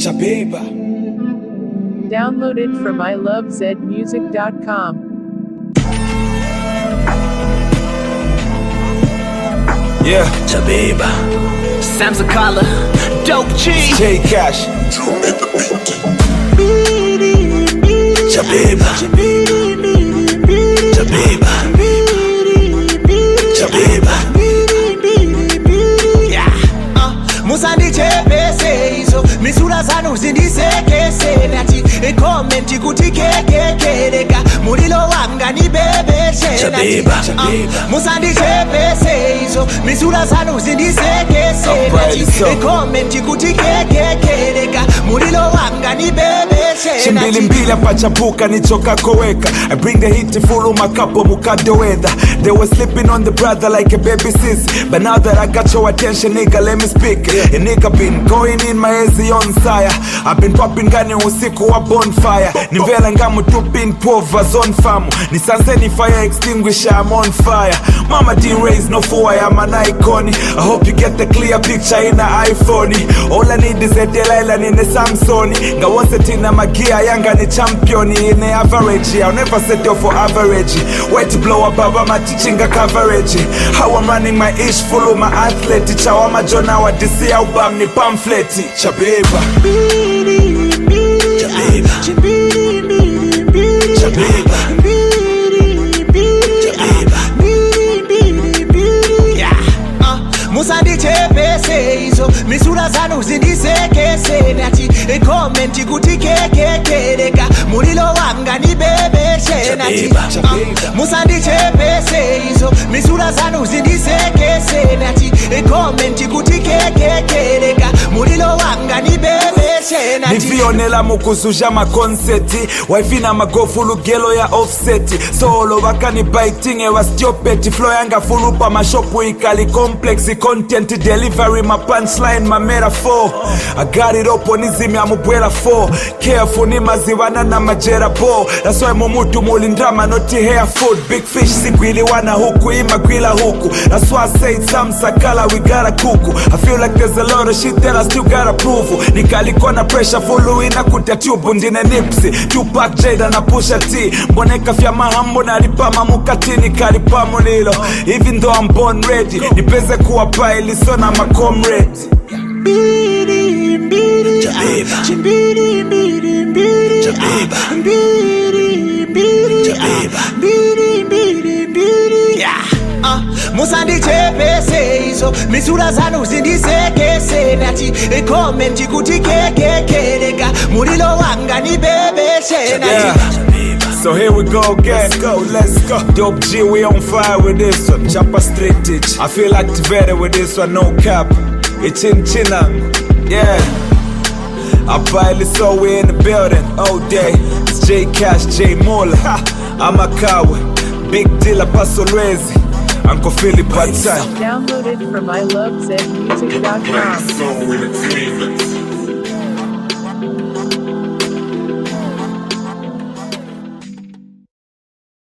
Chabeba. Downloaded from ilovezmusic.com. Yeah, Chabeba, Sam Zakala, Dope G, J Cash. Chabeba, Chabeba, Chabeba. Yeah. Musandi chepese izo misura zanu zindisekese nati comment kuti kekekeleka mulilo wanga ni bebeshe Chabeba, Musandi chepese izo misura zanu zindisekese nati comment kuti kekekeleka mulilo wanga ni bebeshe Chimbili mbili pachapuka nichoka koweka. I bring the heat to full makapo mukado weather. They were sleeping on the brother like a baby sis, but now that I got your attention, nigga, let me speak. A nigga been going in my easy on sire. I've been popping gani usiku wa bonfire. Nivela ngamu tupin povas on famu. Ni sanseni fire extinguisher, I'm on fire. Mama didn't raise no four, I'm an icon. I hope you get the clear picture in the iPhone. All I need is a Delilah in the Samsung. Nga wase tina magia yanga ni champion in the average. I'll never settle for average. Way to blow up above my teaching a coverage. How I'm running my ish full of my athlete. Chawa majona wa DC album ni pamphlet. Chabeba, Chabeba, Chabeba, Musandi chepese izo misura zanu zindisekese nati comment kuti kekekeleka mulilo wanga ni bebeshe nati Musandi chepese izo misura zanu zindisekese nati comment kuti kekekeleka mulilo wanga ni bebeshe nati Nivionela mukuzuja makonseti. Waifina magofu lugelo ya offseti. Solo wakani biting ewa stiopeti. Flow yanga fulupa mashopu ikali complex. Content delivery my punchline my metaphor. I got it up on izimi ya mubwela 4. Careful ni maziwana na majera po. That's why mumutu mulindrama noti hair food. Big fish sigwili wana huku ima gwila huku. That's why I say it's some sakala we gotta kuku. I feel like there's a lot of shit that I still gotta prove. Nikaliko na pressure follow ina kuta tube ndine nipsi. Tupac Jada na Pusha T. Mboneka fya mahambo na lipama mukatini kalipa mulilo. Even though I'm born ready. Nipeze kuwa paili sona ma comrades. Chabeba, Chabeba, Musandi chepese izo misura zanu zindisekese nati comment kuti kekekeleka mulilo wanga ni bebeshe nati So here we go again. Let's go. Dope G, we on fire with this one. Chapa straight itch. I feel activated with this one, no cap. It's in China. Yeah. I barely saw we in the building all day. It's J Cash, J Mola. I'm a coward. Big deal, Paso Rezi. Uncle Philip Batan. Downloaded from ilovezmusic.com. Soul Entertainment.